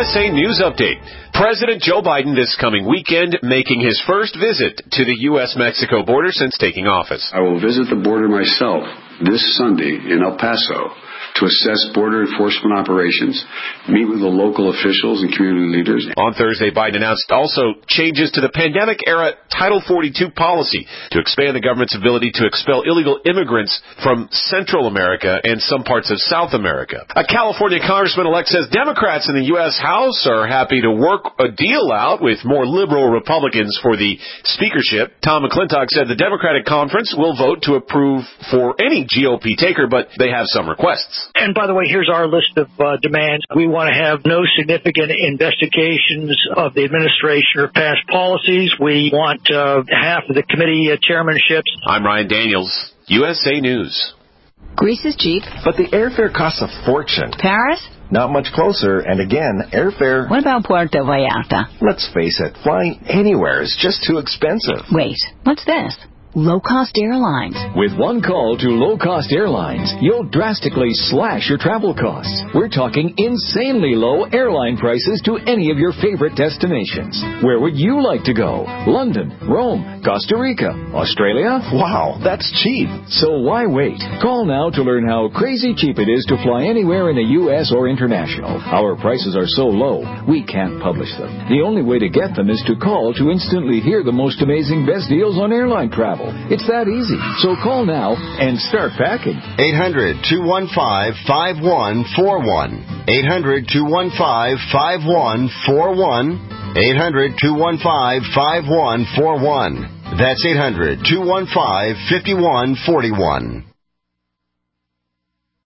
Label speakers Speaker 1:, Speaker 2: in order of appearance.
Speaker 1: USA News Update. President Joe Biden this coming weekend making his first visit to the U.S.-Mexico border since taking office.
Speaker 2: I will visit the border myself this Sunday in El Paso to assess border enforcement operations, meet with the local officials and community leaders.
Speaker 1: On Thursday, Biden announced also changes to the pandemic-era Title 42 policy to expand the government's ability to expel illegal immigrants from Central America and some parts of South America. A California congressman-elect says Democrats in the U.S. House are happy to work a deal out with more liberal Republicans for the speakership. Tom McClintock said the Democratic conference will vote to approve for any GOP taker, but they have some requests.
Speaker 3: And by the way, here's our list of demands. We want to have no significant investigations of the administration or past policies. We want half of the committee chairmanships.
Speaker 1: I'm Ryan Daniels, USA News.
Speaker 4: Greece is cheap.
Speaker 5: But the airfare costs a fortune.
Speaker 4: Paris?
Speaker 5: Not much closer, and again, airfare...
Speaker 4: What about Puerto Vallarta?
Speaker 5: Let's face it, flying anywhere is just too expensive.
Speaker 4: Wait, what's this? Low-cost airlines.
Speaker 6: With one call to low-cost airlines, you'll drastically slash your travel costs. We're talking insanely low airline prices to any of your favorite destinations. Where would you like to go? London, Rome, Costa Rica, Australia?
Speaker 5: Wow, that's cheap.
Speaker 6: So why wait? Call now to learn how crazy cheap it is to fly anywhere in the U.S. or international. Our prices are so low, we can't publish them. The only way to get them is to call to instantly hear the most amazing best deals on airline travel. It's that easy. So call now and start packing.
Speaker 7: 800-215-5141. 800-215-5141. 800-215-5141. That's 800-215-5141.